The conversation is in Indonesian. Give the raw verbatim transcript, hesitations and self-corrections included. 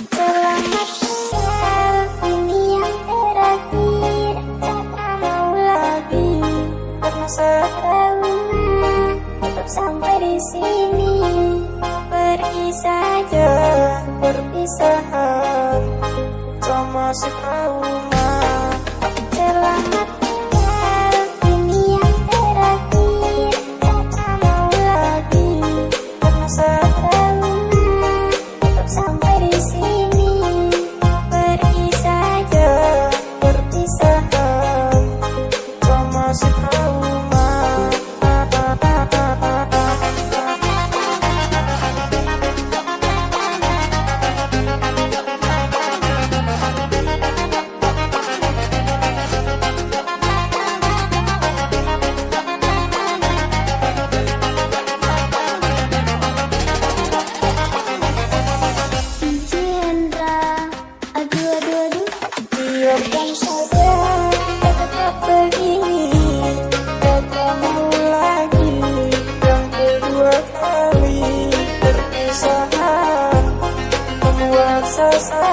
Selamat tinggal, ini yang terakhir. Tak mau lagi bermasa trauma, tetap sampai di sini. Pergi saja, perpisahan sama si trauma. Selamat tinggal, ini yang terakhir. Tak mau lagi bermasa trauma, tetap sampai di sini. Pergi saja, perpisahan sama si trauma. Biarkan saja tetap begini, tak mau lagi yang kedua kali perpisahan membuat sesat.